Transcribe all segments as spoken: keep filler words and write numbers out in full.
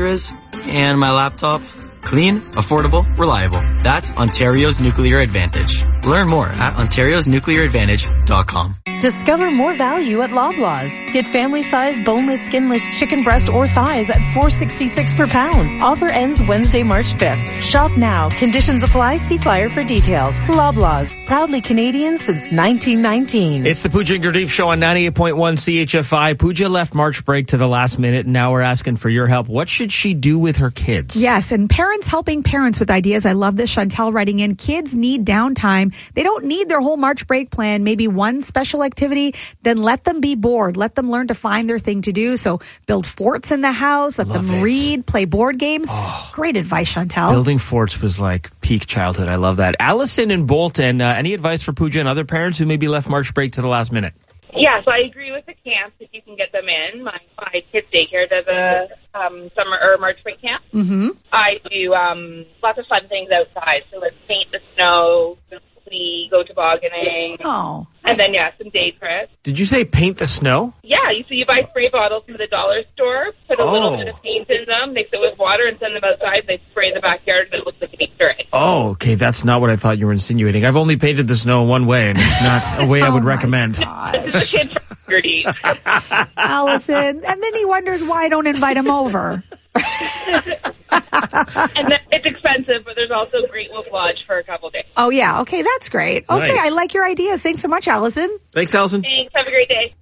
reactor is, and my laptop. Clean, affordable, reliable. That's Ontario's Nuclear Advantage. Learn more at ontarios nuclear advantage dot com. Discover more value at Loblaws. Get family-sized boneless, skinless chicken breast or thighs at four dollars and sixty-six cents per pound. Offer ends Wednesday, March fifth. Shop now. Conditions apply. See flyer for details. Loblaws. Proudly Canadian since nineteen nineteen. It's the Pooja and Gurdeep Show on ninety-eight point one C H F I. Pooja left March break to the last minute, and now we're asking for your help. What should she do with her kids? Yes, and parents helping parents with ideas. I love this. Chantel writing in, kids need downtime. They don't need their whole March break plan. Maybe one special activity, then let them be bored. Let them learn to find their thing to do. So build forts in the house, let love them it. read, play board games. Oh, great advice, Chantel. Building forts was like peak childhood. I love that. Allison in Bolton, uh, any advice for Pooja and other parents who maybe left March break to the last minute? Yeah, so I agree with the camps if you can get them in. My, my kids' daycare does a um, summer or March break camp. Mm-hmm. I do um, lots of fun things outside. So let's paint the snow, we go tobogganing. Oh. And then, yeah, some day trips. Did you say paint the snow? Yeah, you, so you buy spray bottles from the dollar store, put a oh. little bit of paint in them, mix it with water, and send them outside. They spray the backyard, and it looks like an Easter egg. Oh, okay, that's not what I thought you were insinuating. I've only painted the snow one way, and it's not a way I would oh recommend. This is a kid from Gurdeep. Allison. And then he wonders why I don't invite him over. And then it's expensive, but there's also Great Wolf Lodge for a couple days. Oh, yeah. Okay, that's great. Okay, Nice. I like your ideas. Thanks so much, Allison. Thanks, Allison. Thanks. Have a great day.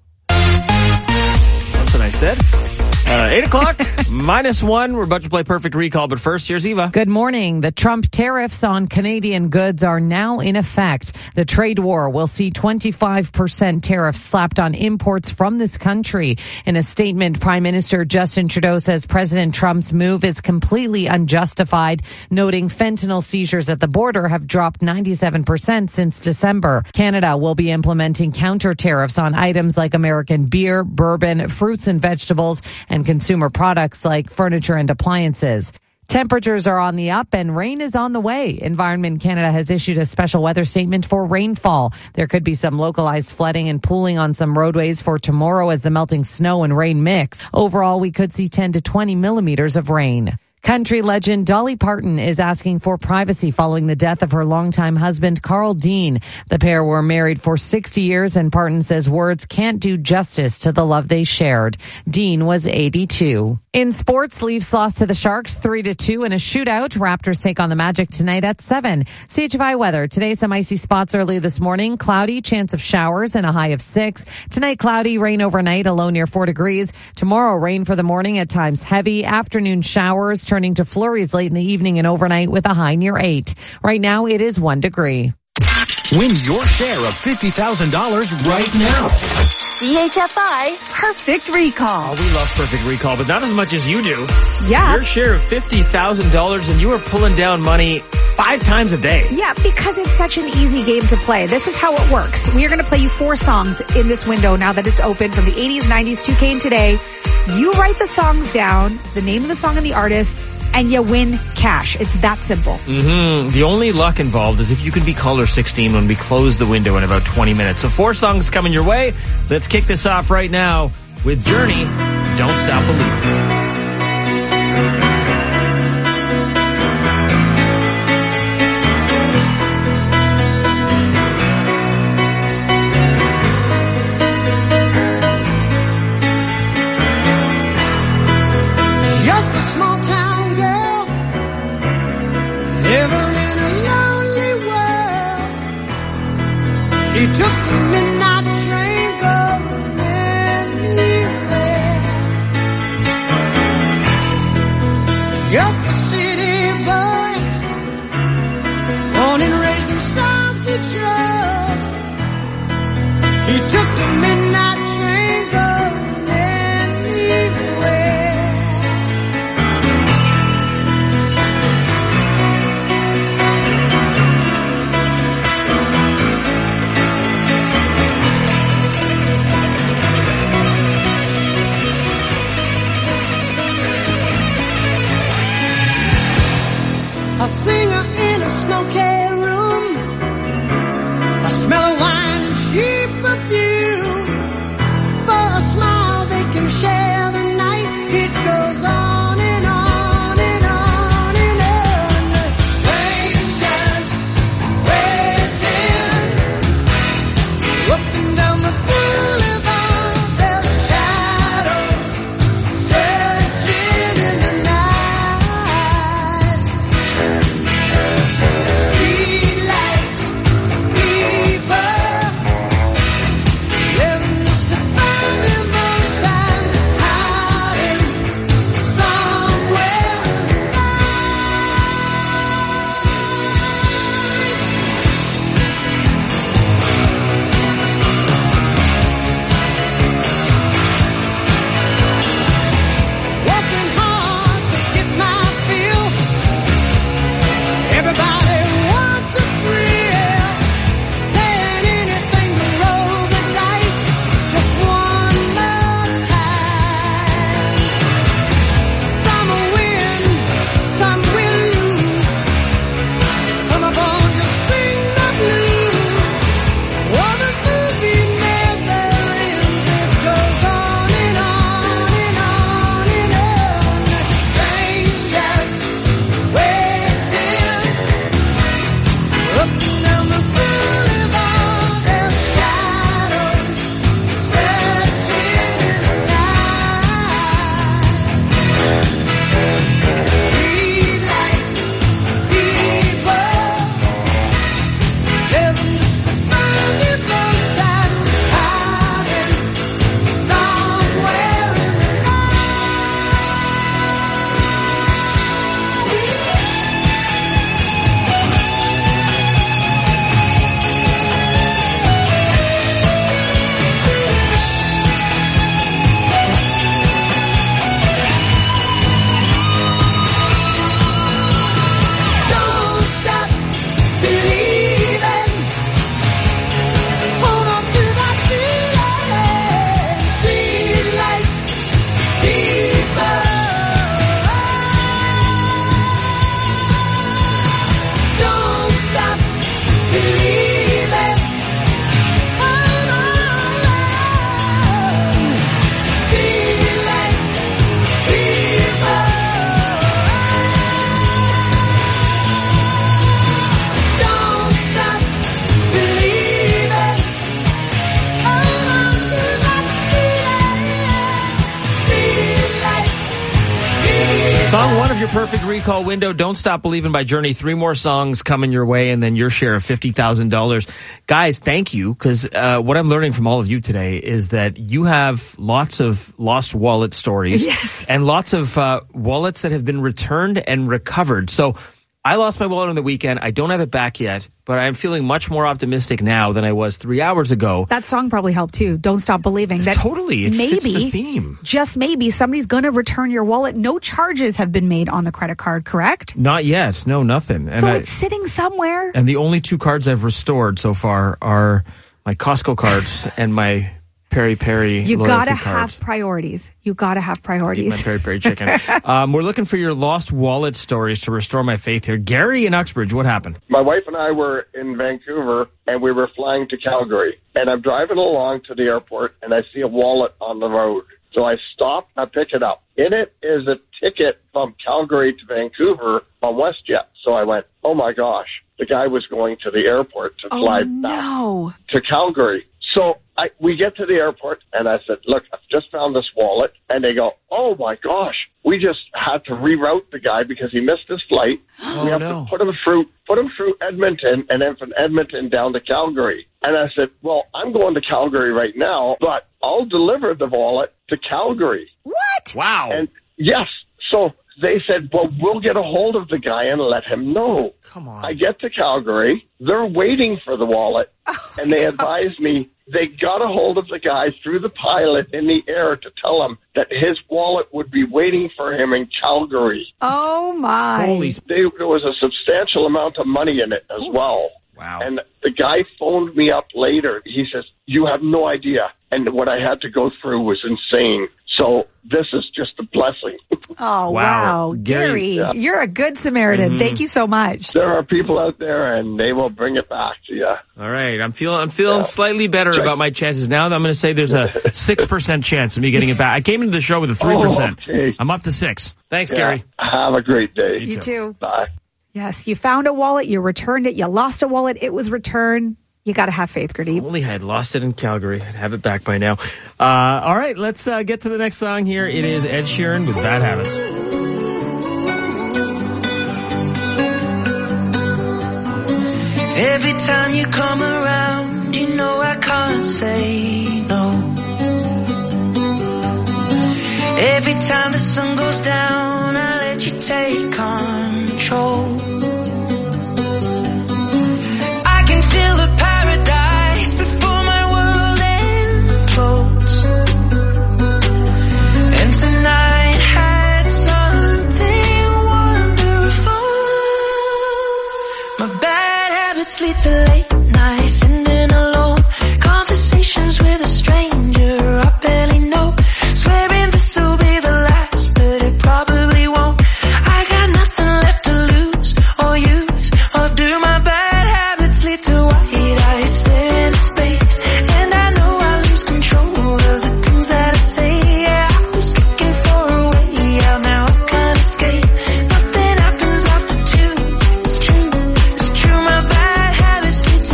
That's what I said. Uh, eight o'clock, minus one. We're about to play Perfect Recall, but first, here's Eva. Good morning. The Trump tariffs on Canadian goods are now in effect. The trade war will see twenty-five percent tariffs slapped on imports from this country. In a statement, Prime Minister Justin Trudeau says President Trump's move is completely unjustified, noting fentanyl seizures at the border have dropped ninety-seven percent since December. Canada will be implementing counter tariffs on items like American beer, bourbon, fruits and vegetables, and consumer products like furniture and appliances. Temperatures are on the up and rain is on the way. Environment Canada has issued a special weather statement for rainfall. There could be some localized flooding and pooling on some roadways for tomorrow as the melting snow and rain mix. Overall, we could see ten to twenty millimeters of rain. Country legend Dolly Parton is asking for privacy following the death of her longtime husband, Carl Dean. The pair were married for sixty years, and Parton says words can't do justice to the love they shared. Dean was eighty-two. In sports, Leafs lost to the Sharks three to two in a shootout. Raptors take on the Magic tonight at seven. C H F I weather. Today, some icy spots early this morning. Cloudy, chance of showers, and a high of six. Tonight, cloudy, rain overnight, a low near four degrees. Tomorrow, rain for the morning, at times heavy. Afternoon showers, turning to flurries late in the evening and overnight with a high near eight. Right now, it is one degree. Win your share of fifty thousand dollars right now. C H F I Perfect Recall. Oh, we love Perfect Recall, but not as much as you do. Yeah. Your share of fifty thousand dollars, and you are pulling down money five times a day. Yeah, because it's such an easy game to play. This is how it works. We are going to play you four songs in this window now that it's open from the eighties, nineties, two K, and today. You write the songs down, the name of the song and the artist, and you win cash. It's that simple. Mm-hmm. The only luck involved is if you can be caller sixteen when we close the window in about twenty minutes. So four songs coming your way. Let's kick this off right now with Journey, Don't Stop Believing. Living in a lonely world. He took the midnight train going anywhere. Just a city boy, born and raised in South Detroit. He took the midnight train going anywhere. A singer in a smoky room, a smell of wine and cheap perfume. For a smile they can share the night. It goes on and on. Song one of your perfect recall window, Don't Stop Believing by Journey. Three more songs coming your way, and then your share of fifty thousand dollars. Guys, thank you, because uh, what I'm learning from all of you today is that you have lots of lost wallet stories. Yes. And lots of uh, wallets that have been returned and recovered. So I lost my wallet on the weekend. I don't have it back yet, but I'm feeling much more optimistic now than I was three hours ago. That song probably helped too. Don't Stop Believing. That Totally. It maybe, fits the theme. just maybe, somebody's going to return your wallet. No charges have been made on the credit card, correct? Not yet. No, nothing. And So I, it's sitting somewhere. and the only two cards I've restored so far are my Costco cards and my Peri Peri You loyalty gotta card. have priorities. You gotta have Eat my priorities. Peri Peri chicken. um, we're looking for your lost wallet stories to restore my faith here. Gary in Uxbridge, what happened? My wife and I were in Vancouver, and we were flying to Calgary. And I'm driving along to the airport, and I see a wallet on the road. So I stop, I pick it up. In it is a ticket from Calgary to Vancouver on WestJet. So I went, oh my gosh, the guy was going to the airport to fly Oh back no. to Calgary. So I, we get to the airport, and I said, look, I've just found this wallet. And they go, oh, my gosh, we just had to reroute the guy because he missed his flight. Oh, we have no. to put him through put him through Edmonton, and then from Edmonton down to Calgary. And I said, well, I'm going to Calgary right now, but I'll deliver the wallet to Calgary. What? Wow. And yes, so they said, well, we'll get a hold of the guy and let him know. Come on. I get to Calgary. They're waiting for the wallet. Oh, and they advised me they got a hold of the guy through the pilot in the air to tell him that his wallet would be waiting for him in Calgary. Oh my. Holy They, there was a substantial amount of money in it as well. Wow. And the guy phoned me up later. He says, you have no idea. And what I had to go through was insane. So this is just a blessing. Oh, Wow. wow. Gary- Gary, Yeah. you're a good Samaritan. Mm-hmm. Thank you so much. There are people out there, and they will bring it back to you. All right. I'm feeling, I'm feeling Yeah. slightly better Check. about my chances now. I'm going to say there's a six percent chance of me getting it back. I came into the show with a three percent. Oh, okay. I'm up to six. Thanks, Yeah. Gary. Have a great day. You You too. too. Bye. Yes, you found a wallet, you returned it, you lost a wallet, it was returned. You got to have faith, Gurdeep. Only I had lost it in Calgary. I'd have it back by now. Uh, all right. Let's uh, get to the next song here. It is Ed Sheeran with Bad Habits. Every time you come around, you know I can't say no. Every time the sun goes down, I let you take control. I can feel the paradise before my world implodes. And tonight had something wonderful. My bad habits lead to late nights, sitting alone, conversations with a stranger I barely know, swearing this will be the last, but it probably won't. I got nothing left to lose or use, or do my bad habits lead to white eyes staring into space, and I know I lose control of the things that I say. Yeah, I was looking for a way out, now I can't escape. Nothing happens after two, it's true, it's true. My bad habits lead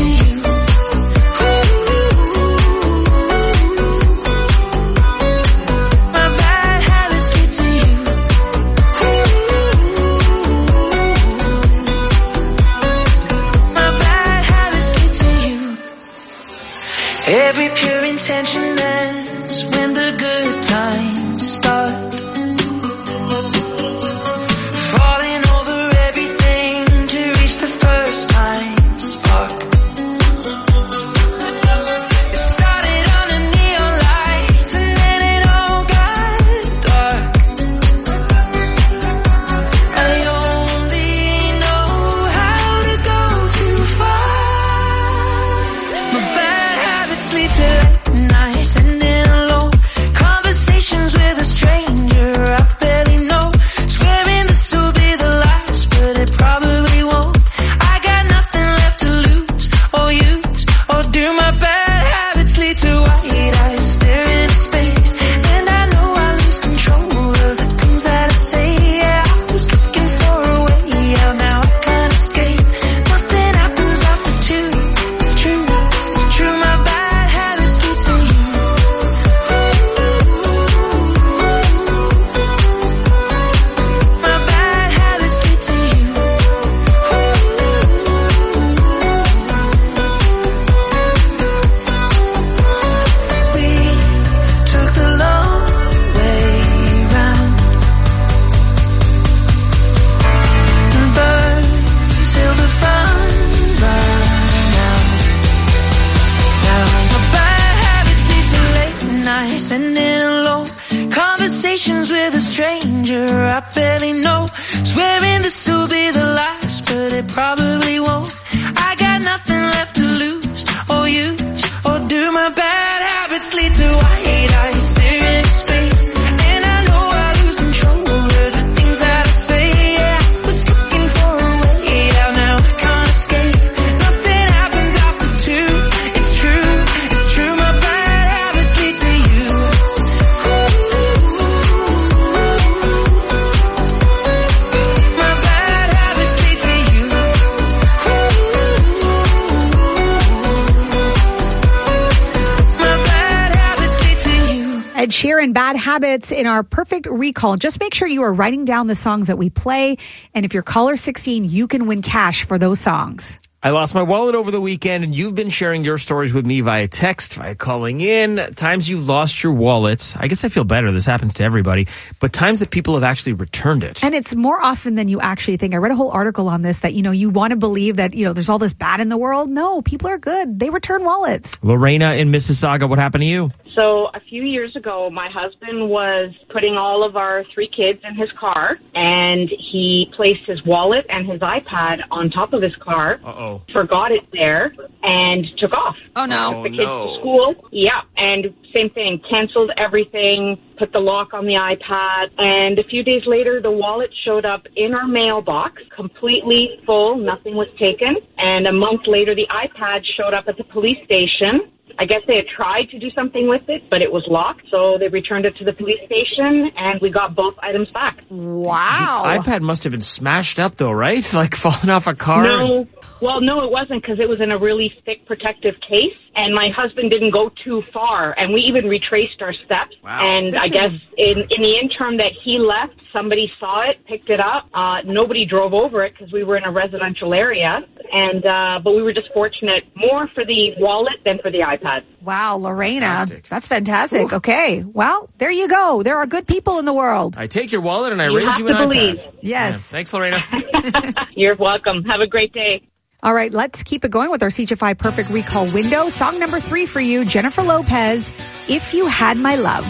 Sheeran, Bad Habits in our perfect recall. Just make sure you are writing down the songs that we play. And if you're caller sixteen, you can win cash for those songs. I lost my wallet over the weekend, and you've been sharing your stories with me via text, via calling in. Times you've lost your wallet. I guess I feel better. This happens to everybody. But times that people have actually returned it. And it's more often than you actually think. I read a whole article on this that, you know, you want to believe that, you know, there's all this bad in the world. No, people are good. They return wallets. Lorena in Mississauga, what happened to you? So a few years ago, my husband was putting all of our three kids in his car, and he placed his wallet and his iPad on top of his car, Uh-oh. forgot it there, and took off. Oh, no. Took the kids no. to school. Yeah, and same thing, canceled everything, put the lock on the iPad, and a few days later, the wallet showed up in our mailbox, completely full, nothing was taken, and a month later, the iPad showed up at the police station. I guess they had tried to do something with it, but it was locked, so they returned it to the police station, and we got both items back. Wow. The iPad must have been smashed up, though, right? Like falling off a car? No. Well, no, it wasn't, because it was in a really thick protective case, and my husband didn't go too far, and we even retraced our steps. Wow. And This I is- guess in, in the interim that he left, somebody saw it, picked it up. Uh, nobody drove over it because we were in a residential area, and uh, but we were just fortunate more for the wallet than for the iPad. Wow, Lorena. Fantastic. That's fantastic. Okay. Well, there you go. There are good people in the world. I take your wallet and I You raise have you to an believe. iPad. Yes. Yeah. Thanks, Lorena. You're welcome. Have a great day. All right, let's keep it going with our C H F I Perfect Recall window. Song number three for you, Jennifer Lopez, If You Had My Love.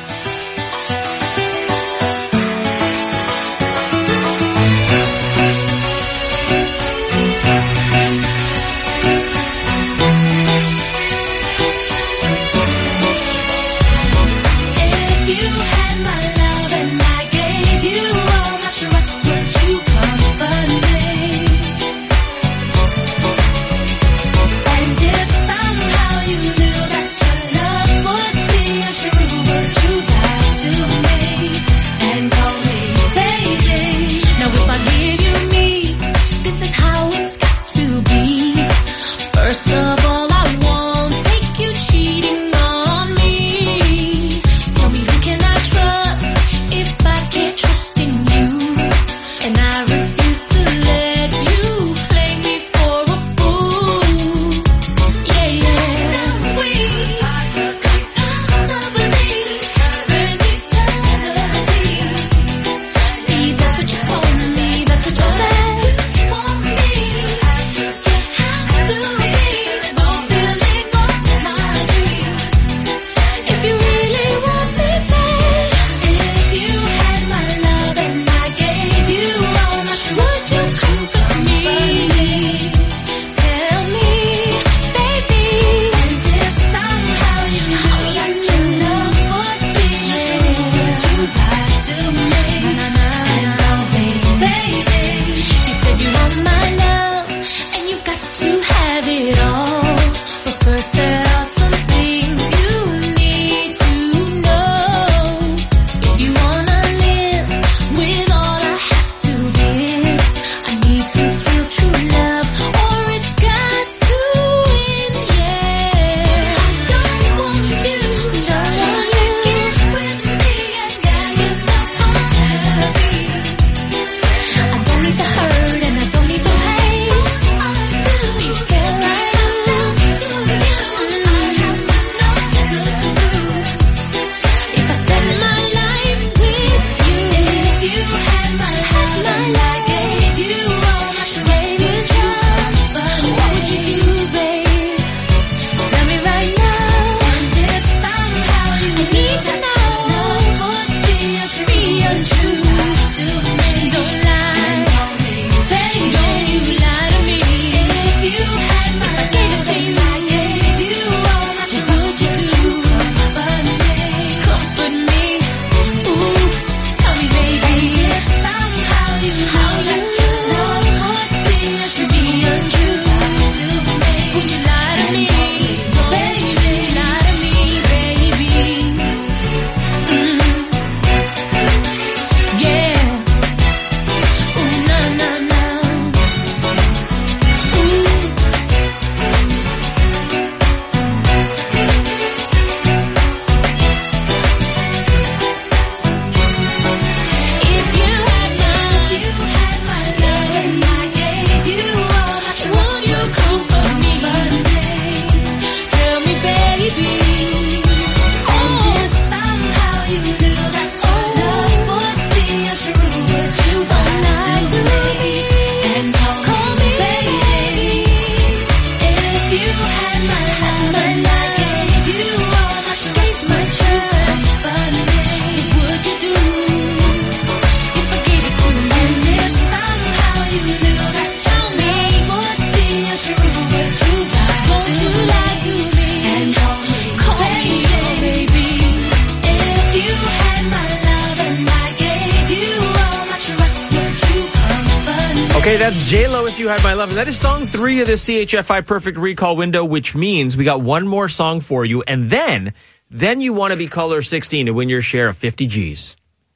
If you had my love and I gave you all my trust, would you comfort me? And if somehow you knew that your love would be untrue, would Okay, that's J-Lo, If You Had My Love. And that is song three of the C H F I Perfect Recall window, which means we got one more song for you. And then, then you want to be caller sixteen to win your share of fifty G's.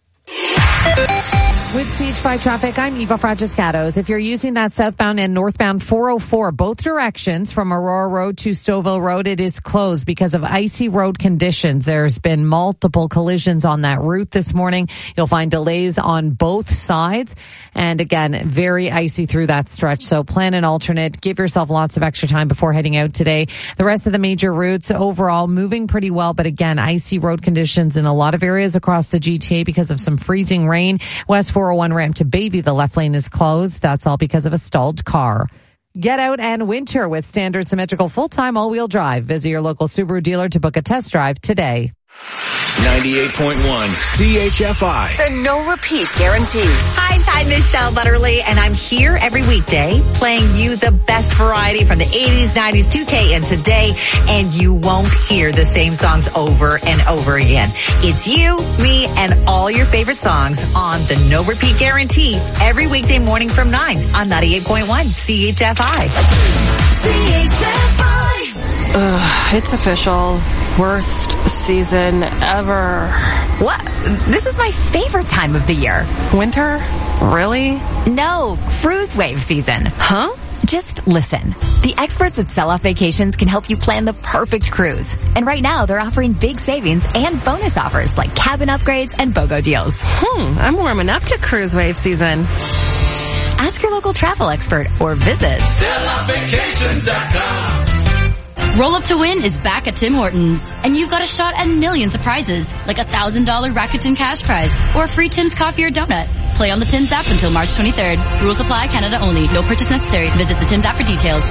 With C H F I traffic, I'm Eva Fragiscatos. If you're using that southbound and northbound four oh four, both directions from Aurora Road to Stouffville Road, it is closed because of icy road conditions. There's been multiple collisions on that route this morning. You'll find delays on both sides. And again, very icy through that stretch. So plan an alternate. Give yourself lots of extra time before heading out today. The rest of the major routes overall moving pretty well. But again, icy road conditions in a lot of areas across the G T A because of some freezing rain. West four oh one ramp to Bayview, the left lane is closed. That's all because of a stalled car. Get out and winter with Standard Symmetrical full-time all-wheel drive. Visit your local Subaru dealer to book a test drive today. ninety-eight point one C H F I. The no repeat guarantee. Hi, I'm Michelle Butterly, and I'm here every weekday playing you the best variety from the eighties, nineties, two K, and today, and you won't hear the same songs over and over again. It's you, me, and all your favorite songs on the no repeat guarantee every weekday morning from nine on ninety-eight point one C H F I. C H F I. Ugh, it's official. Worst season ever. What? This is my favorite time of the year. Winter? Really? No, cruise wave season. Huh? Just listen. The experts at Sell Off Vacations can help you plan the perfect cruise. And right now, they're offering big savings and bonus offers like cabin upgrades and BOGO deals. Hmm, I'm warming up to cruise wave season. Ask your local travel expert or visit Sell Off Vacations dot com. Roll Up to Win is back at Tim Hortons, and you've got a shot at millions of prizes, like a one thousand dollars Rakuten cash prize or a free Tim's coffee or donut. Play on the Tim's app until March twenty-third. Rules apply, Canada only. No purchase necessary. Visit the Tim's app for details.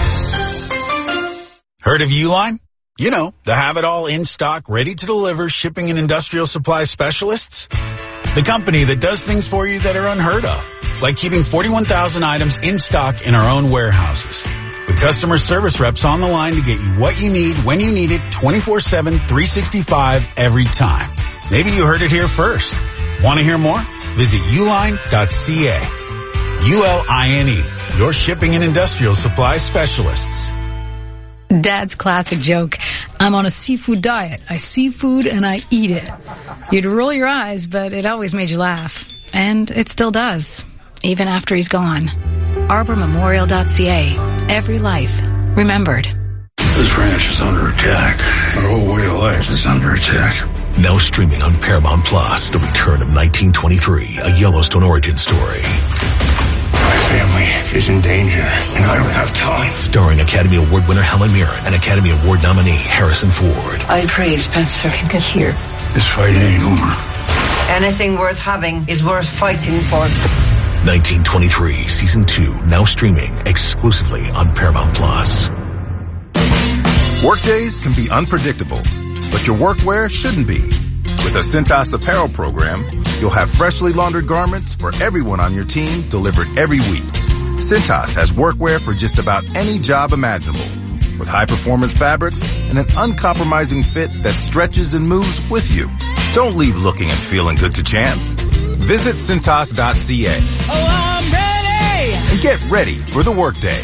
Heard of Uline? You know, the have-it-all in-stock, ready-to-deliver shipping and industrial supply specialists. The company that does things for you that are unheard of, like keeping forty-one thousand items in stock in our own warehouses. With customer service reps on the line to get you what you need, when you need it, twenty-four seven, three sixty-five, every time. Maybe you heard it here first. Want to hear more? Visit uline dot c a. U L I N E, your shipping and industrial supply specialists. Dad's classic joke. I'm on a seafood diet. I see food and I eat it. You'd roll your eyes, but it always made you laugh. And it still does, even after he's gone. arbor memorial dot c a. Every life remembered. This ranch is under attack. Our whole way of life is under attack. Now streaming on Paramount Plus, the return of nineteen twenty-three, a Yellowstone origin story. My family is in danger, and I don't have time. Starring Academy Award winner Helen Mirren and Academy Award nominee Harrison Ford. I pray Spencer can get here. This fight ain't over. Anything worth having is worth fighting for. nineteen twenty-three, Season two, now streaming exclusively on Paramount Plus. Workdays can be unpredictable, but your workwear shouldn't be. With a Cintas apparel program, you'll have freshly laundered garments for everyone on your team delivered every week. Cintas has workwear for just about any job imaginable, with high-performance fabrics and an uncompromising fit that stretches and moves with you. Don't leave looking and feeling good to chance. Visit Cintas dot c a. Oh, I'm ready! And get ready for the workday.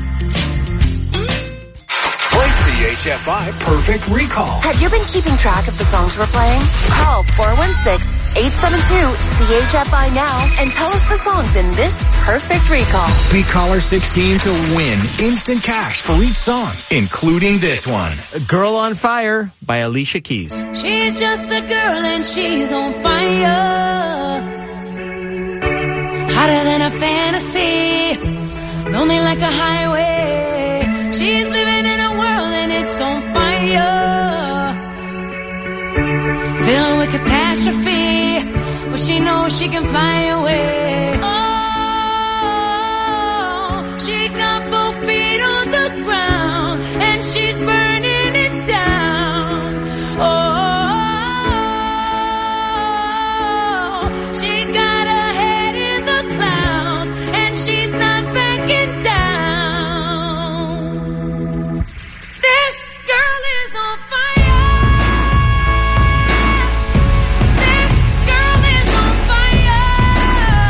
Play C H F I Perfect Recall. Have you been keeping track of the songs we're playing? Call four one six, eight seven two, C H F I now and tell us the songs in this perfect recall. Be caller sixteen to win instant cash for each song, including this one. Girl on Fire by Alicia Keys. She's just a girl and she's on fire. Hotter than a fantasy. Lonely like a highway. She's living in a world and it's on fire. Filled with catastrophe. But she knows she can fly away. Oh, she got both feet on the ground and she's burning it down. Oh, she got her head in the clouds and she's not backing down. This girl is on fire. This girl is on fire.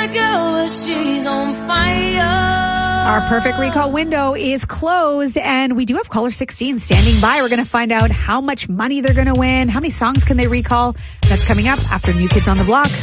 other girl, but she's on fire. Our perfect recall window is closed, and we do have caller sixteen standing by. We're going to find out how much money they're going to win. How many songs can they recall? That's coming up after New Kids on the Block.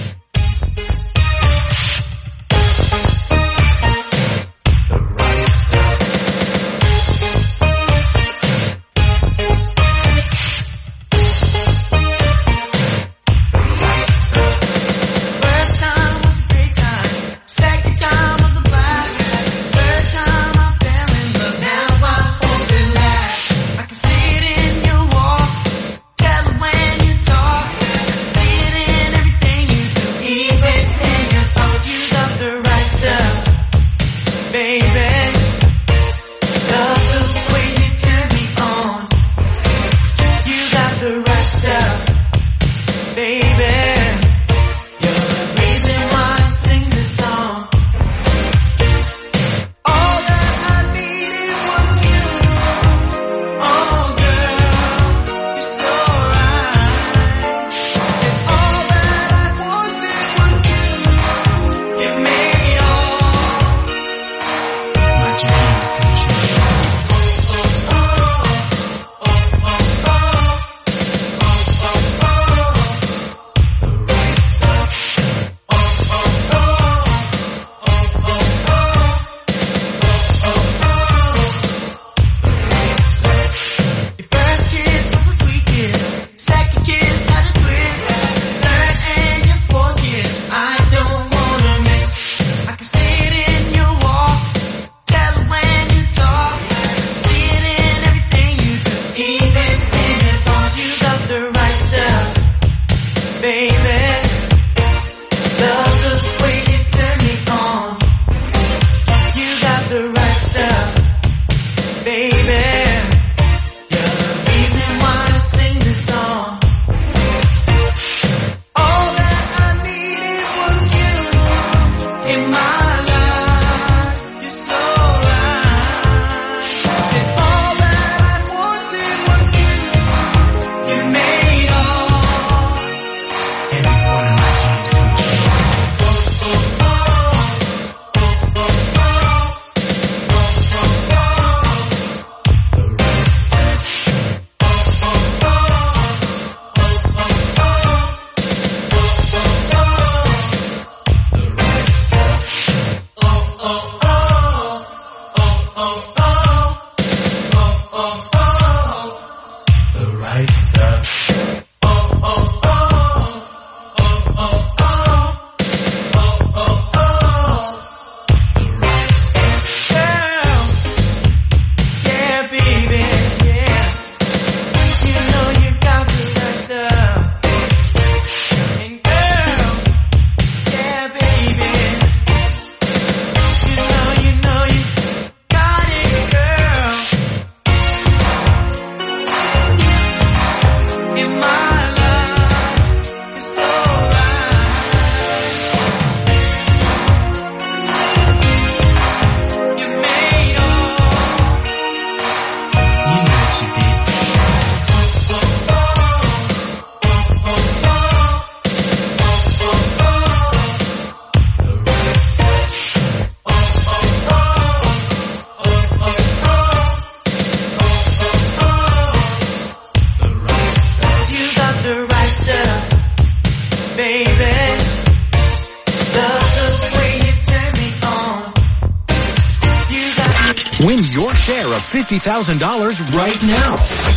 Win your share of fifty thousand dollars right now.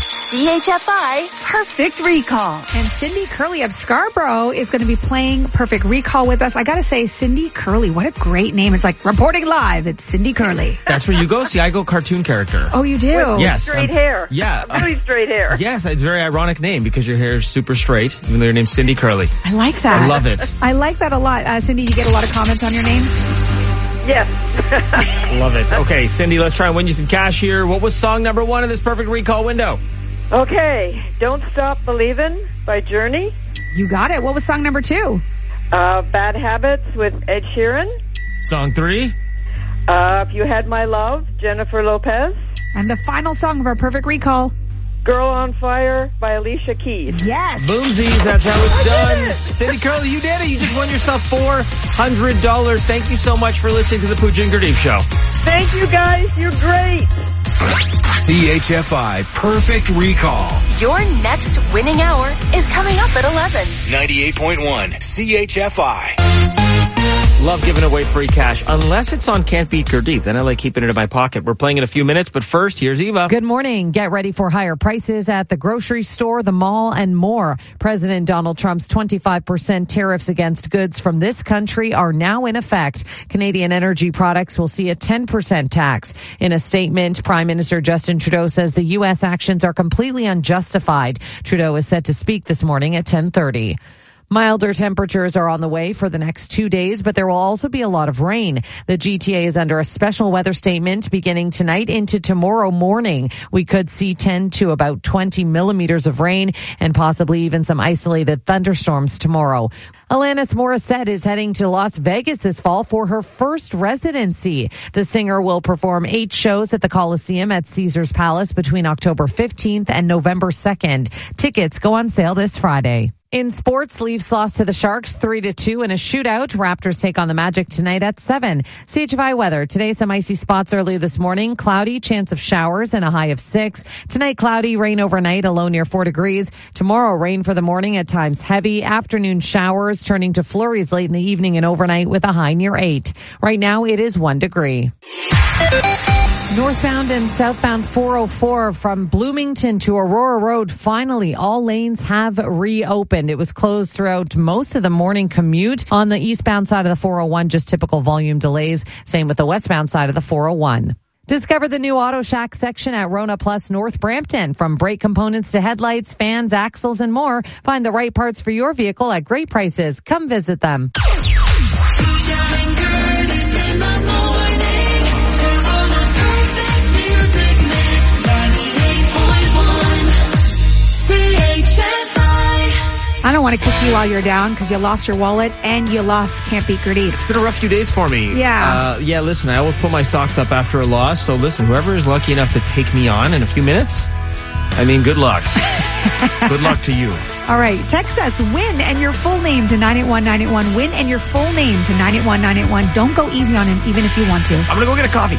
C H F I Perfect Recall. And Cindy Curley of Scarborough is going to be playing Perfect Recall with us. I got to say, Cindy Curley, what a great name. It's like reporting live. It's Cindy Curley. That's where you go. See, I go cartoon character. Oh, you do? With yes. straight I'm, hair. Yeah. Really straight hair. Yes, it's a very ironic name because your hair is super straight, even though your name's Cindy Curley. I like that. I love it. I like that a lot. Uh, Cindy, you get a lot of comments on your name? Yes. Love it. Okay, Cindy, let's try and win you some cash here. What was song number one in this Perfect Recall window? Okay, Don't Stop Believin' by Journey. You got it. What was song number two? Uh, Bad Habits with Ed Sheeran. Song three? Uh, If You Had My Love, Jennifer Lopez. And the final song of our Perfect Recall. Girl on Fire by Alicia Keys. Yes. Boomsies, that's how it's done. Cindy Curley, you did it. You just won yourself four hundred dollars. Thank you so much for listening to the Pooja and Gurdeep Show. Thank you, guys. You're great. C H F I Perfect Recall. Your next winning hour is coming up at eleven. ninety-eight point one C H F I. Love giving away free cash, unless it's on Can't Beat Gurdeep. Then I like keeping it in my pocket. We're playing in a few minutes, but first, here's Eva. Good morning. Get ready for higher prices at the grocery store, the mall, and more. President Donald Trump's twenty-five percent tariffs against goods from this country are now in effect. Canadian energy products will see a ten percent tax. In a statement, Prime Minister Justin Trudeau says the U S actions are completely unjustified. Trudeau is set to speak this morning at ten thirty. Milder temperatures are on the way for the next two days, but there will also be a lot of rain. The G T A is under a special weather statement beginning tonight into tomorrow morning. We could see ten to about twenty millimeters of rain and possibly even some isolated thunderstorms tomorrow. Alanis Morissette is heading to Las Vegas this fall for her first residency. The singer will perform eight shows at the Coliseum at Caesars Palace between October fifteenth and November second. Tickets go on sale this Friday. In sports, Leafs lost to the Sharks three to two in a shootout. Raptors take on the Magic tonight at seven. C H F I weather. Today, some icy spots early this morning. Cloudy, chance of showers and a high of six. Tonight, cloudy, rain overnight, a low near four degrees. Tomorrow, rain for the morning, at times heavy. Afternoon showers, turning to flurries late in the evening and overnight with a high near eight. Right now, it is one degree. Northbound and southbound four oh four from Bloomington to Aurora Road, finally all lanes have reopened. It was closed throughout most of the morning commute. On the eastbound side of the four oh one, just typical volume delays. Same with the westbound side of the four oh one. Discover the new Auto Shack section at Rona Plus North Brampton. From brake components to headlights, fans, axles, and more. Find the right parts for your vehicle at great prices. Come visit them. I don't want to kick you while you're down because you lost your wallet and you lost Can't Beat Gurdeep. It's been a rough few days for me. Yeah. Uh, yeah, listen, I always put my socks up after a loss. So listen, whoever is lucky enough to take me on in a few minutes, I mean, good luck. Good luck to you. All right. Text us win and your full name to nine eight one nine eight one. Win and your full name to nine eight one nine eight one. Don't go easy on him even if you want to. I'm going to go get a coffee.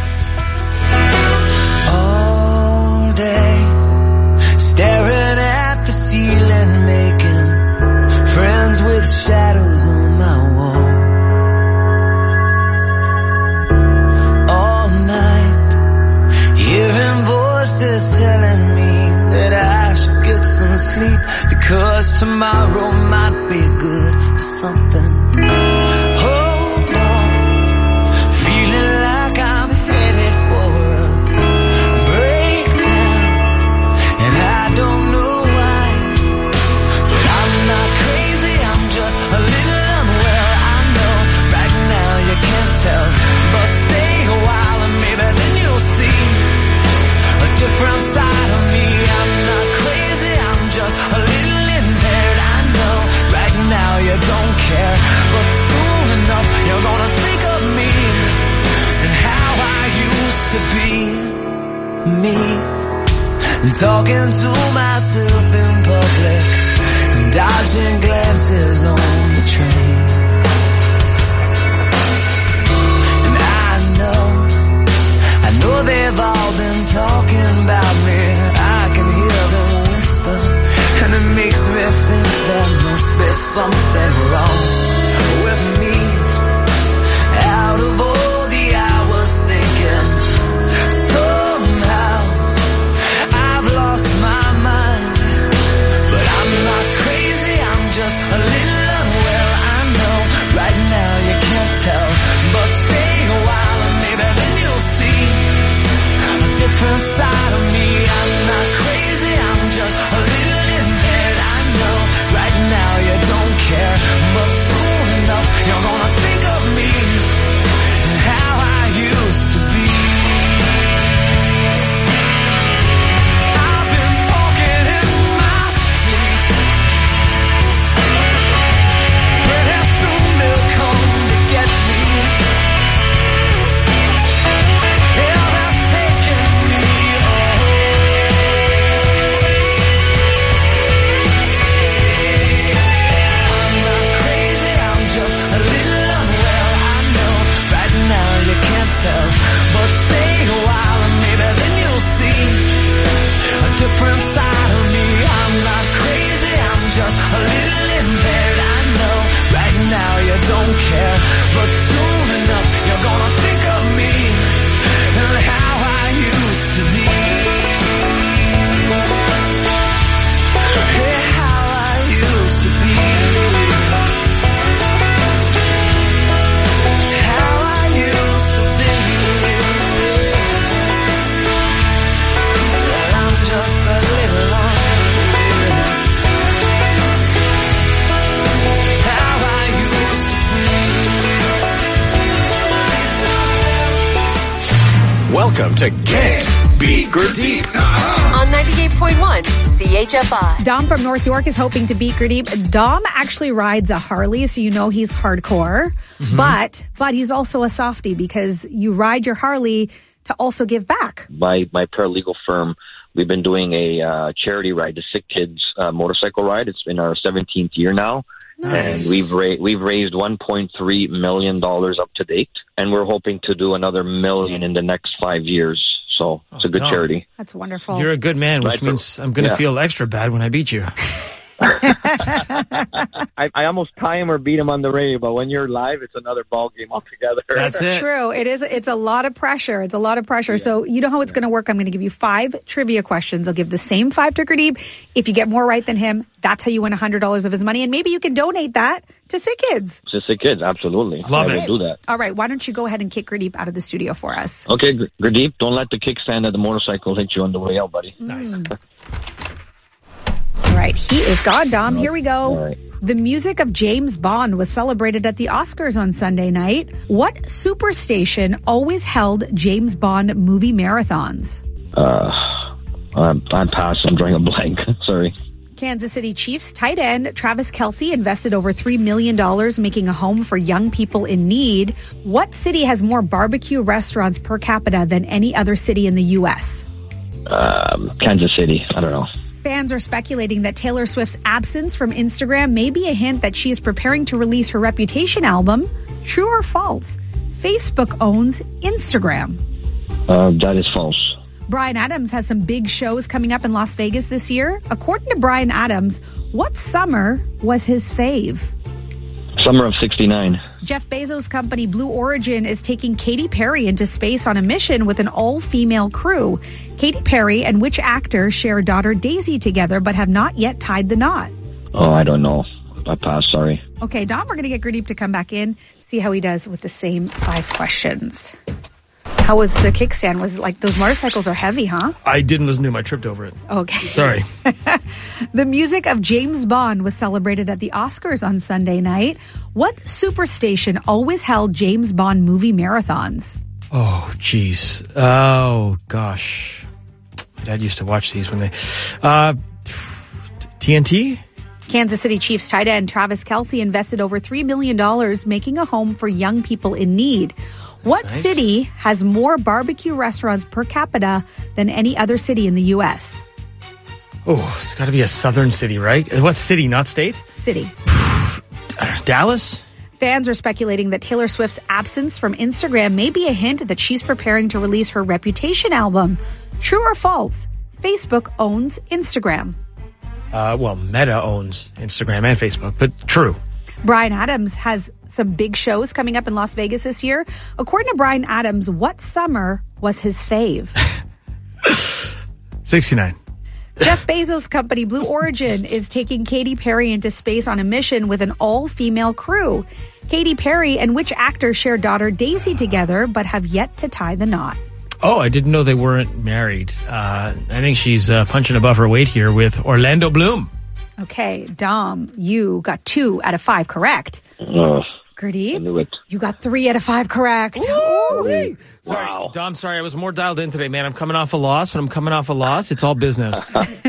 All day, staring at the ceiling, making friends with shadows on my wall. All night, hearing voices telling me that I should get some sleep, because tomorrow might be good for something. Hold on, feeling like I'm headed for a breakdown, and I don't know why, but I'm not crazy, I'm just a little unwell. I know right now you can't tell, but stay a while and maybe then you'll see a different side of me. I'm not crazy, I'm just a little impaired. I know right now you don't care, but soon enough you're gonna think of me and how I used to be. Me, and talking to myself in public and dodging glances on the train. And I know, I know they've all been talking about me. I can hear them whisper, and it makes me think there must be something wrong with me. Out of all the hours thinking, somehow I've lost my mind. But I'm not crazy, I'm just a little unwell. I know right now you can't tell, but stay a while and maybe then you'll see a different side of me. I'm not crazy, I'm just a little impaired. I know right now you don't care, Welcome to Can't Beat Gurdeep. On ninety-eight point one C H F I. Dom from North York is hoping to beat Gurdeep. Dom actually rides a Harley, so you know he's hardcore. Mm-hmm. But but he's also a softie because you ride your Harley to also give back. My my paralegal firm, we've been doing a uh, charity ride, the Sick Kids uh, motorcycle ride. It's been our seventeenth year now. Nice. And we've ra- we've raised one point three million dollars up to date, and we're hoping to do another million in the next five years. So it's a good no. charity. That's wonderful. You're a good man, which Right, means I'm going to yeah. feel extra bad when I beat you. I, I almost tie him or beat him on the radio, but when you're live, it's another ball game altogether. That's it's it. true. It is. It's a lot of pressure. It's a lot of pressure. Yeah. So you know how it's going to work. I'm going to give you five trivia questions. I'll give the same five to Gurdeep. If you get more right than him, that's how you win one hundred dollars of his money. And maybe you can donate that to Sick Kids. To Sick Kids, absolutely. Love I it. will do that. All right. Why don't you go ahead and kick Gurdeep out of the studio for us? Okay, Gur- Gurdeep, don't let the kickstand of the motorcycle hit you on the way out, buddy. Nice. All right. He is gone, Dom. Here we go. All right. The music of James Bond was celebrated at the Oscars on Sunday night. What superstation always held James Bond movie marathons? Uh, I'm, I'm past. I'm drawing a blank. Sorry. Kansas City Chiefs tight end Travis Kelce invested over three million dollars making a home for young people in need. What city has more barbecue restaurants per capita than any other city in the U S? Um, Kansas City. I don't know. Fans are speculating that Taylor Swift's absence from Instagram may be a hint that she is preparing to release her Reputation album. True or false? Facebook owns Instagram. Uh, that is false. Bryan Adams has some big shows coming up in Las Vegas this year. According to Bryan Adams, what summer was his fave? Summer of sixty-nine. Jeff Bezos' company Blue Origin is taking Katy Perry into space on a mission with an all-female crew. Katy Perry and which actor share daughter Daisy together but have not yet tied the knot? Oh, I don't know. I passed. Sorry. Okay, Dom, we're going to get Gurdeep to come back in, see how he does with the same five questions. How was the kickstand? Was it like those motorcycles are heavy, huh? I didn't listen to him. I tripped over it. Okay. Sorry. The music of James Bond was celebrated at the Oscars on Sunday night. What superstation always held James Bond movie marathons? Oh, jeez. Oh, gosh. My dad used to watch these when they... Uh, T N T? Kansas City Chiefs tight end Travis Kelce invested over three million dollars making a home for young people in need. What nice. city has more barbecue restaurants per capita than any other city in the U S? Oh, it's got to be a southern city, right? What city, not state? City. Dallas? Fans are speculating that Taylor Swift's absence from Instagram may be a hint that she's preparing to release her Reputation album. True or false? Facebook owns Instagram. Uh, well, Meta owns Instagram and Facebook, but true. Bryan Adams has some big shows coming up in Las Vegas this year. According to Bryan Adams, what summer was his fave? sixty-nine. Jeff Bezos' company Blue Origin is taking Katy Perry into space on a mission with an all-female crew. Katy Perry and which actor share daughter Daisy together but have yet to tie the knot? Oh, I didn't know they weren't married. Uh, I think she's uh, punching above her weight here with Orlando Bloom. Okay, Dom, you got two out of five correct. Uh, Gurdeep, I knew it. you got three out of five correct. Ooh, sorry, Wow. Dom, sorry, I was more dialed in today, man. I'm coming off a loss. When I'm coming off a loss, it's all business.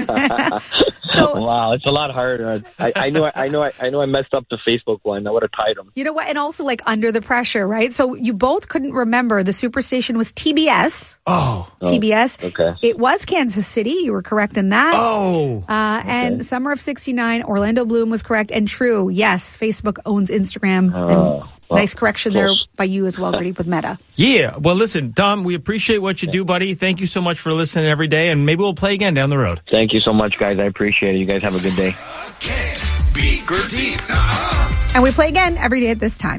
So, Wow, it's a lot harder. I, I knew I, I know I, I know I messed up the Facebook one. I would have tied them. you know what? And also like under the pressure, right? So you both couldn't remember. The superstation was T B S. Oh. T B S. Okay. It was Kansas City. You were correct in that. Oh. Uh, and Summer of sixty-nine, Orlando Bloom was correct. And true, yes, Facebook owns Instagram. Oh, and well, nice correction there close. by you as well, Gurdeep, with Meta. Yeah. Well, listen, Dom, we appreciate what you do, buddy. Thank you so much for listening every day, and maybe we'll play again down the road. Thank you so much, guys. I appreciate it. You guys have a good day. Can't beat Gurdeep. Uh-huh. And we play again every day at this time.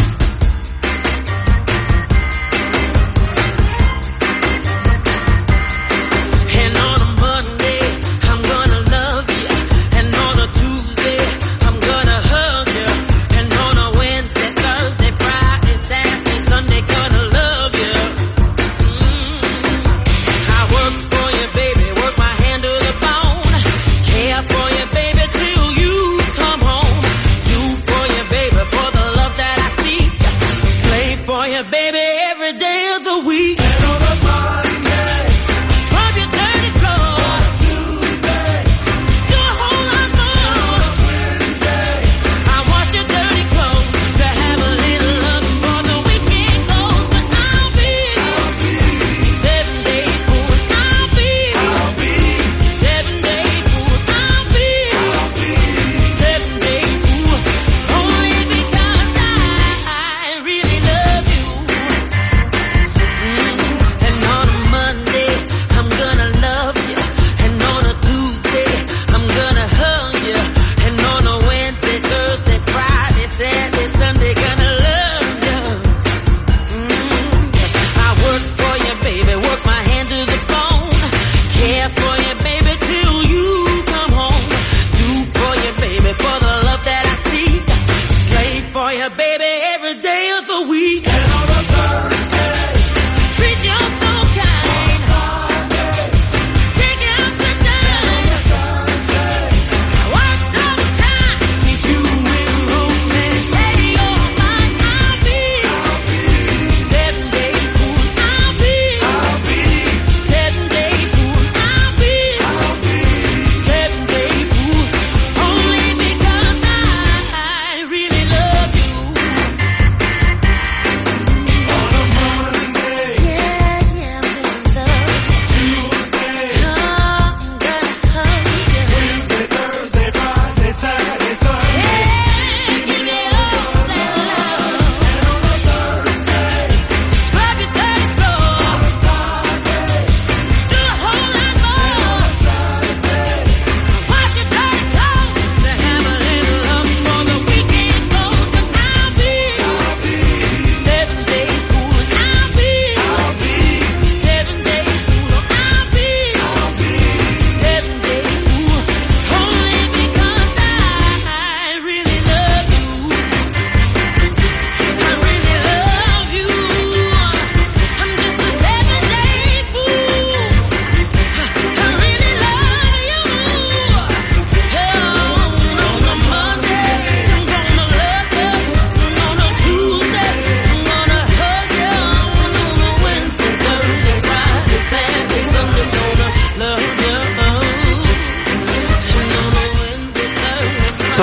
And on a Monday, I'm gonna love you. And on a Tuesday, I'm gonna hug you. And on a Wednesday, Thursday, Friday, Saturday, Sunday, gonna love you. Mm. I work for you, baby, work my hand to the bone. Care for you, baby, till you come home. Do for you, baby, for the love that I seek. Slave for you, baby, every day of the week. And on a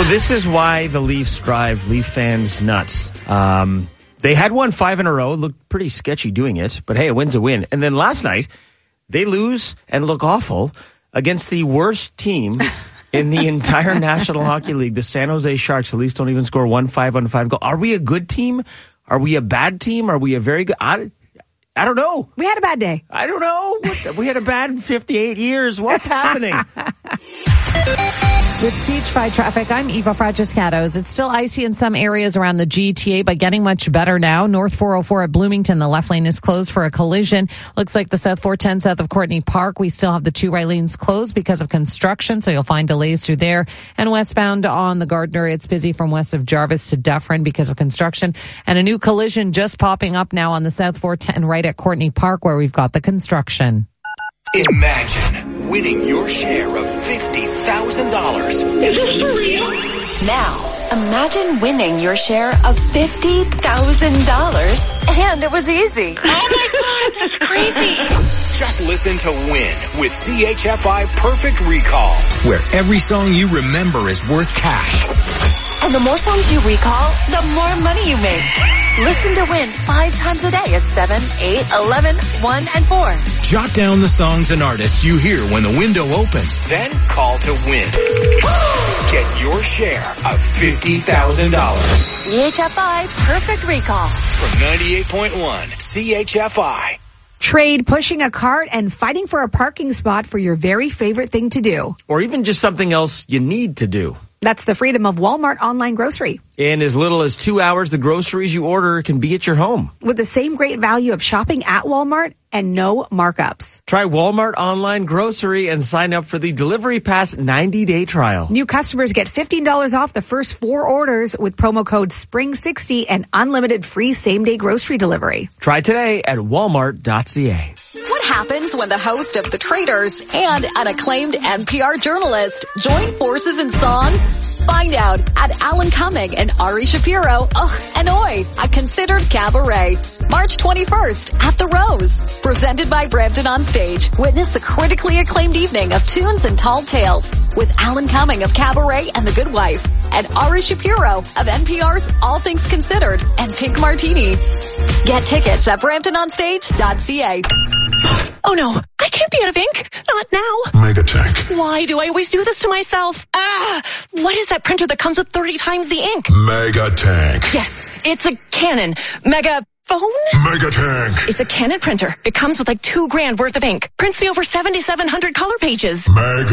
So this is why the Leafs drive Leaf fans nuts. Um, they had won five in a row. It looked pretty sketchy doing it, but hey, a win's a win. And then last night, they lose and look awful against the worst team in the entire National Hockey League, the San Jose Sharks. The Leafs don't even score one five on five goal. Are we a good team? Are we a bad team? Are we a very good... I, I don't know. We had a bad day. I don't know. What, we had a bad fifty-eight years. What's happening? With C H five traffic, I'm Eva Fragiscatos. It's still icy in some areas around the G T A, but getting much better now. North four oh four at Bloomington, the left lane is closed for a collision. Looks like the South four ten south of Courtney Park. We still have the two right lanes closed because of construction, so you'll find delays through there. And westbound on the Gardner, it's busy from west of Jarvis to Dufferin because of construction. And a new collision just popping up now on the South four ten right at Courtney Park where we've got the construction. Imagine winning your share of fifty thousand dollars. Is this for real? Now, imagine winning your share of fifty thousand dollars, and it was easy. Oh my God, this is crazy. Just listen to Win with C H F I Perfect Recall, where every song you remember is worth cash. And the more songs you recall, the more money you make. Listen to Win five times a day at seven, eight, eleven, one, and four. Jot down the songs and artists you hear when the window opens. Then call to win. Get your share of fifty thousand dollars. C H F I Perfect Recall. From ninety-eight point one C H F I. Trade pushing a cart and fighting for a parking spot for your very favorite thing to do. Or even just something else you need to do. That's the freedom of Walmart online grocery. In as little as two hours, the groceries you order can be at your home. With the same great value of shopping at Walmart and no markups. Try Walmart online grocery and sign up for the Delivery Pass ninety day trial. New customers get fifteen dollars off the first four orders with promo code spring sixty and unlimited free same day grocery delivery. Try today at walmart dot c a. What happens when the host of The Traitors and an acclaimed N P R journalist join forces in song? Find out at Alan Cumming and Ari Shapiro, ugh, and oi, a considered cabaret. March twenty-first at The Rose. Presented by Brampton On Stage. Witness the critically acclaimed evening of tunes and tall tales with Alan Cumming of Cabaret and The Good Wife and Ari Shapiro of N P R's All Things Considered and Pink Martini. Get tickets at brampton on stage dot c a. Oh no, I can't be out of ink. Not now. Megatank. Why do I always do this to myself? Ah, what is that printer that comes with thirty times the ink? Megatank. Yes, it's a Canon. Mega... Phone? Megatank. It's a Canon printer. It comes with like two grand worth of ink. Prints me over seventy-seven hundred color pages.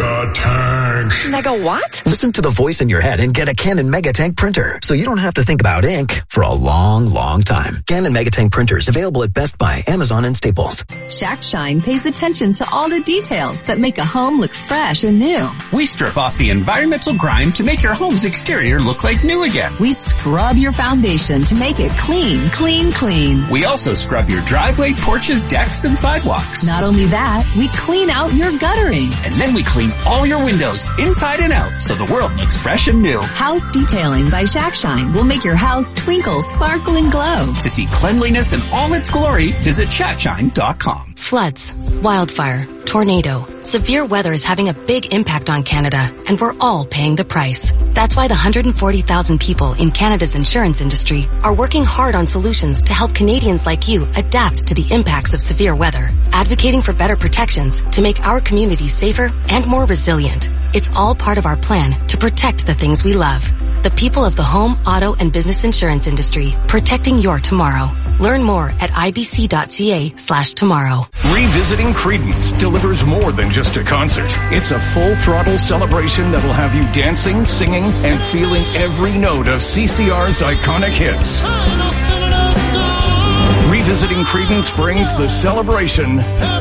Megatank. Mega what? Listen to the voice in your head and get a Canon Megatank printer so you don't have to think about ink for a long, long time. Canon Megatank printers available at Best Buy, Amazon, and Staples. Shack Shine pays attention to all the details that make a home look fresh and new. We strip off the environmental grime to make your home's exterior look like new again. We scrub your foundation to make it clean, clean, clean. We also scrub your driveway, porches, decks, and sidewalks. Not only that, we clean out your guttering. And then we clean all your windows inside and out so the world looks fresh and new. House Detailing by Shack Shine will make your house twinkle, sparkle, and glow. To see cleanliness in all its glory, visit shack shine dot com. Floods, wildfire, tornado. Severe weather is having a big impact on Canada, and we're all paying the price. That's why the one hundred forty thousand people in Canada's insurance industry are working hard on solutions to help Canadians like you adapt to the impacts of severe weather, advocating for better protections to make our communities safer and more resilient. It's all part of our plan to protect the things we love. The people of the home, auto, and business insurance industry, protecting your tomorrow. Learn more at I B C dot C A slash tomorrow. Revisiting Creedence delivers more than just a concert. It's a full-throttle celebration that'll have you dancing, singing, and feeling every note of C C R's iconic hits. Revisiting Creedence brings the celebration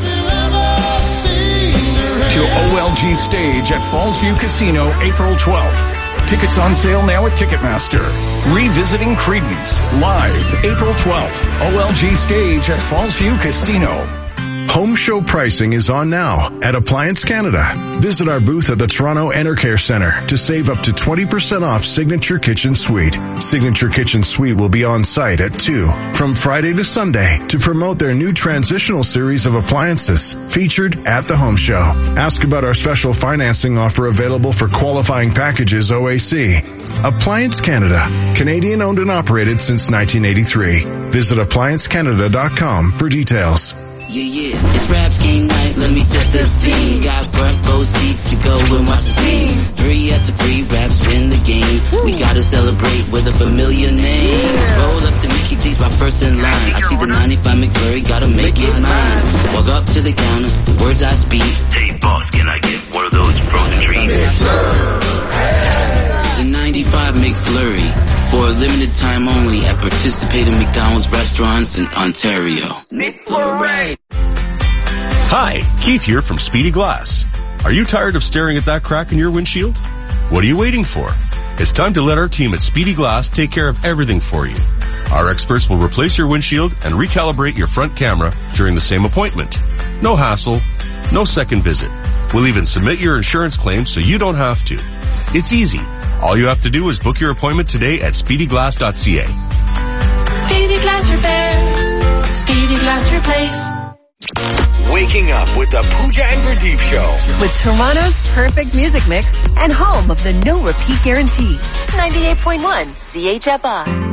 to O L G Stage at Fallsview Casino April twelfth. Tickets on sale now at Ticketmaster. Revisiting Creedence, live April twelfth. O L G Stage at Fallsview Casino. Home show pricing is on now at Appliance Canada. Visit our booth at the Toronto Enercare Centre to save up to twenty percent off Signature Kitchen Suite. Signature Kitchen Suite will be on site at two from Friday to Sunday to promote their new transitional series of appliances featured at the home show. Ask about our special financing offer available for qualifying packages O A C. Appliance Canada, Canadian owned and operated since nineteen eighty-three. Visit appliance canada dot com for details. Yeah, yeah, it's Raps game night, let me set the scene. Got front row seats to go and watch the team. Three after three, Raps win the game. Woo. We gotta celebrate with a familiar name. Yeah. Roll up to Mickey D's, my first in line. I see the ninety-five McFlurry, gotta make it mine. Walk up to the counter, the words I speak. Hey boss, can I get one of those frozen treats? The ninety-five McFlurry. For a limited time only at participating McDonald's restaurants in Ontario. McFlurry! Hi, Keith here from Speedy Glass. Are you tired of staring at that crack in your windshield? What are you waiting for? It's time to let our team at Speedy Glass take care of everything for you. Our experts will replace your windshield and recalibrate your front camera during the same appointment. No hassle, no second visit. We'll even submit your insurance claim so you don't have to. It's easy. All you have to do is book your appointment today at speedy glass dot c a. Speedy Glass Repair. Speedy Glass Replace. Waking up with the Pooja and Gurdeep Show. With Toronto's perfect music mix and home of the no repeat guarantee. ninety-eight point one C H F I.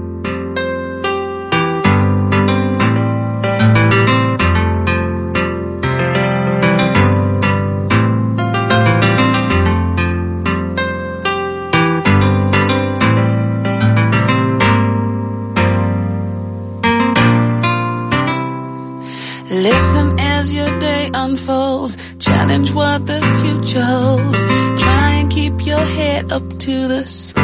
Listen as your day unfolds. Challenge what the future holds. Try and keep your head up to the sky.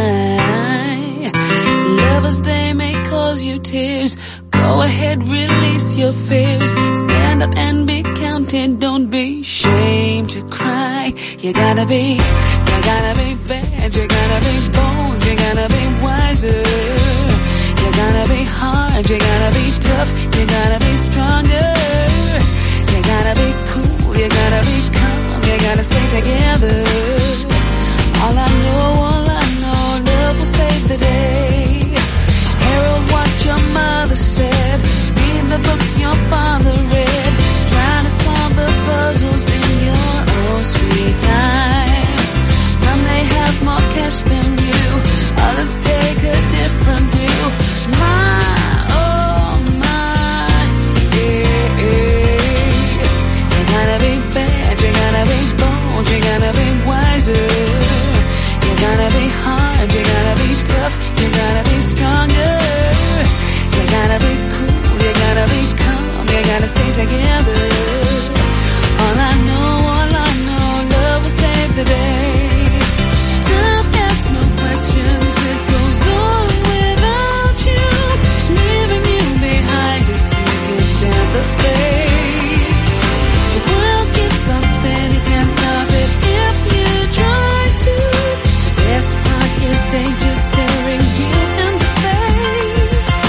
Lovers, they may cause you tears. Go ahead, release your fears. Stand up and be counted. Don't be ashamed to cry. You gotta be, you gotta be bad. You gotta be bold. You gotta be wiser. You gotta be hard, you gotta be tough, you gotta be stronger. You gotta be cool, you gotta be calm, you gotta stay together. All I know, all I know, love will save the day. Herald what your mother said, read the books your father read, trying to solve the puzzles in your own sweet time. Some may have more cash than you, others take a different view. My, oh my, yeah, yeah. You gotta be bad, you gotta be bold, you gotta be wiser. You gotta be hard, you gotta be tough, you gotta be stronger. You gotta be cool, you gotta be calm, you gotta stay together. All I know, all I know, love will save the day. Time asks no questions, it goes on without you. Leaving you behind if you can stand the pace. The world keeps on spinning, can't stop it if you try to. The best part is danger staring you in the face.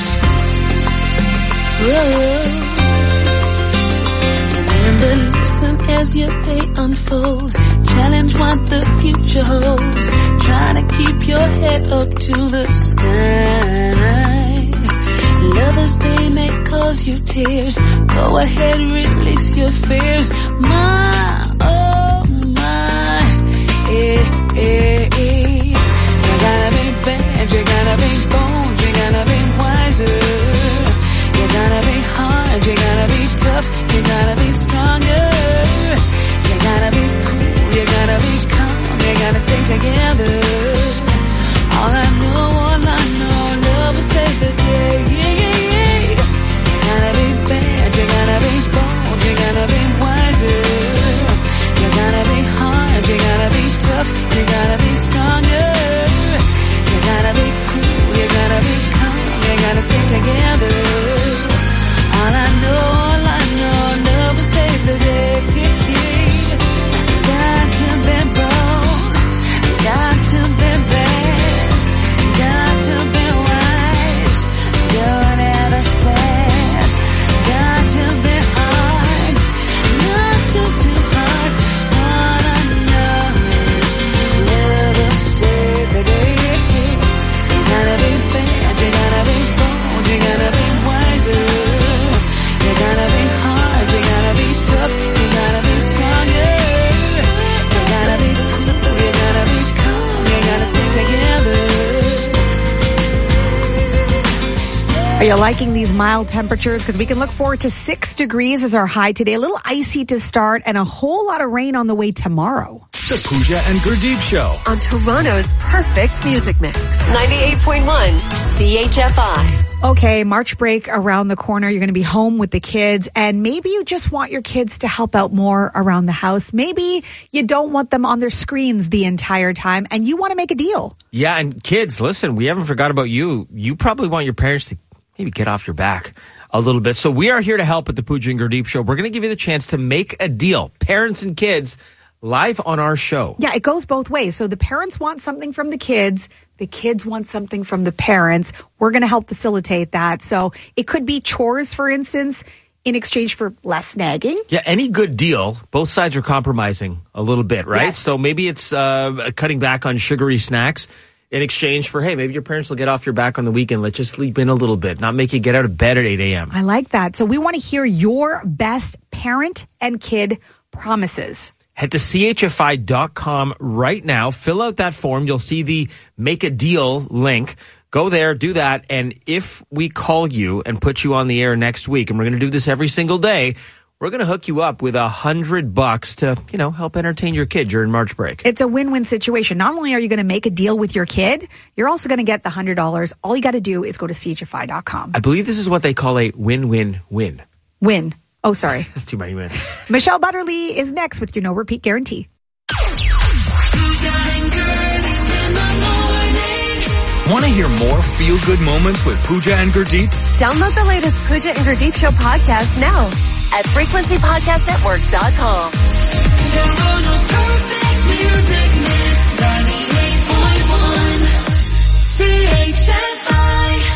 Whoa. Remember, listen as your day unfolds. Challenge what the future holds. Try to keep your head up to the sky. Lovers, they may cause you tears. Go ahead, release your fears. My, oh my, eh, eh, eh. You gotta be bad, you gotta be bold, you gotta be wiser. You gotta be hard, you gotta be tough, you gotta be stronger. You gotta be cool, you gotta be calm, you gotta stay together. All I know, all I know, love will save the day. Yeah, yeah, yeah. You gotta be bad, you gotta be bold, you gotta be wiser. Are you liking these mild temperatures? Because we can look forward to six degrees as our high today. A little icy to start and a whole lot of rain on the way tomorrow. The Pooja and Gurdeep Show. On Toronto's perfect music mix. ninety-eight point one C H F I. Okay, March break around the corner. You're going to be home with the kids, and maybe you just want your kids to help out more around the house. Maybe you don't want them on their screens the entire time, and you want to make a deal. Yeah, and kids, listen, we haven't forgot about you. You probably want your parents to maybe get off your back a little bit. So we are here to help at the Pooja and Gurdeep Show. We're going to give you the chance to make a deal. Parents and kids live on our show. Yeah, it goes both ways. So the parents want something from the kids. The kids want something from the parents. We're going to help facilitate that. So it could be chores, for instance, in exchange for less nagging. Yeah, any good deal, both sides are compromising a little bit, right? Yes. So maybe it's uh, cutting back on sugary snacks in exchange for, hey, maybe your parents will get off your back on the weekend. Let's just sleep in a little bit, not make you get out of bed at eight a.m. I like that. So we want to hear your best parent and kid promises. Head to C H F I dot com right now. Fill out that form. You'll see the Make a Deal link. Go there, do that, and if we call you and put you on the air next week, and we're going to do this every single day, we're going to hook you up with a hundred bucks to, you know, help entertain your kid during March break. It's a win-win situation. Not only are you going to make a deal with your kid, you're also going to get the one hundred dollars. All you got to do is go to C H F I dot com. I believe this is what they call a win-win-win. Win. Oh, sorry. That's too many wins. Michelle Butterly is next with your no repeat guarantee. Want to hear more feel-good moments with Pooja and Gurdeep? Download the latest Pooja and Gurdeep Show podcast now at frequency podcast network dot com. Toronto's perfect music mix, ninety-eight point one C H F I.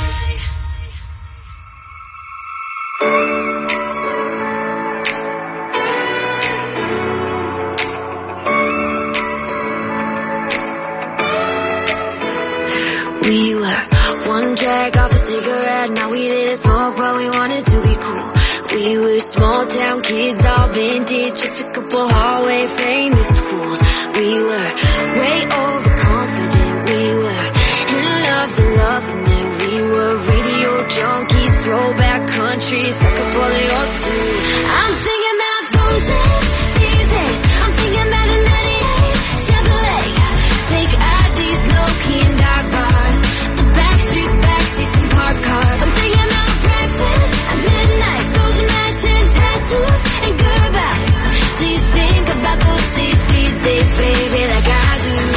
We were one drag off a cigarette, now we didn't smoke, but we wanted to be cool. We were small town kids, all vintage, just a couple hallway famous fools. We were way overconfident, we were in love and loving it. We were radio junkies, throwback country, suckers for the old school. I'm thinking about those days, these days, I'm thinking about a ninety-eight Chevrolet, fake I Ds, low-key and dark bars, the backstreets, backseats and parked cars. I'm thinking about breakfast at midnight, those matching tattoos and goodbyes. Do you think about those days, these days, baby, like I do?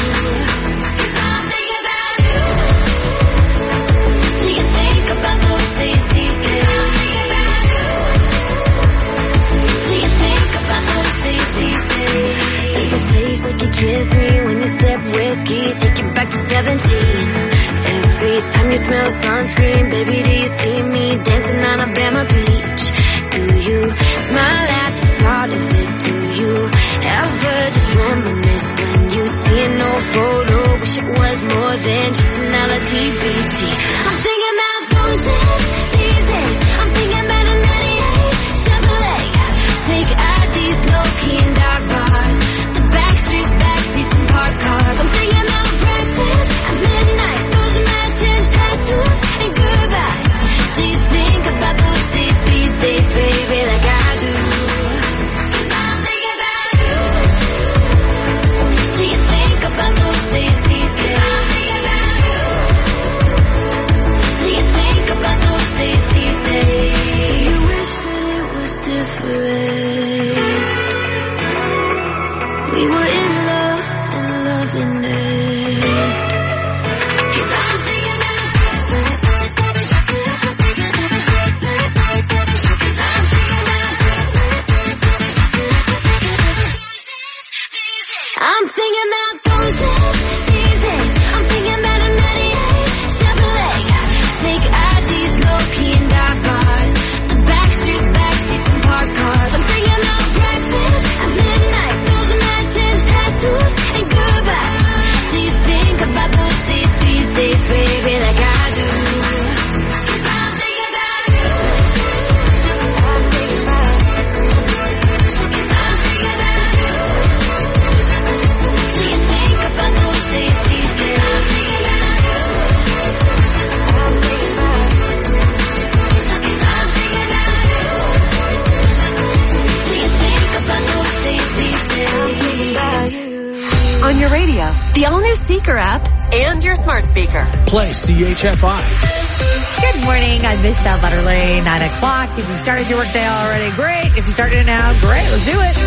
the all-new Seeker app, and your smart speaker. Play C H F I. Good morning. I'm Michelle Butterly. Nine o'clock. If you started your workday already, great. If you started it now, great. Let's do it.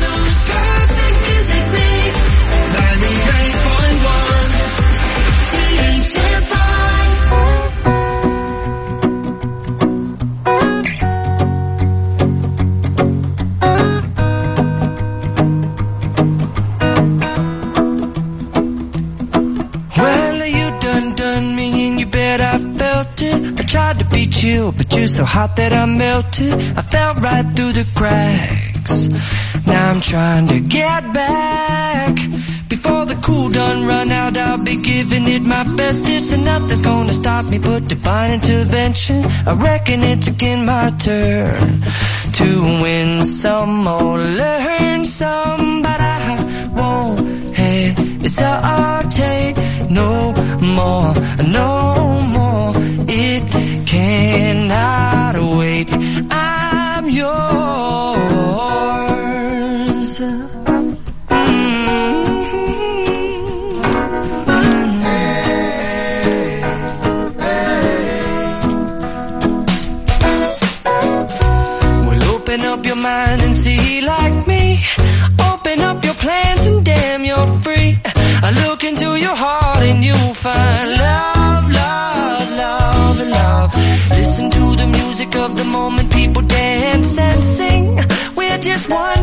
Tried to beat you, but you're so hot that I melted. I fell right through the cracks. Now I'm trying to get back. Before the cool done run out, I'll be giving it my bestest, and nothing's gonna stop me but divine intervention. I reckon it's again my turn to win some or learn some, but I won't hesitate no more, no more. It cannot wait. I'm yours. Well, open up your mind and see like me. Open up your plans and damn, you're free. I look into your heart and you'll find love, love, love, love. Listen to the music of the moment, people dance and sing. We're just one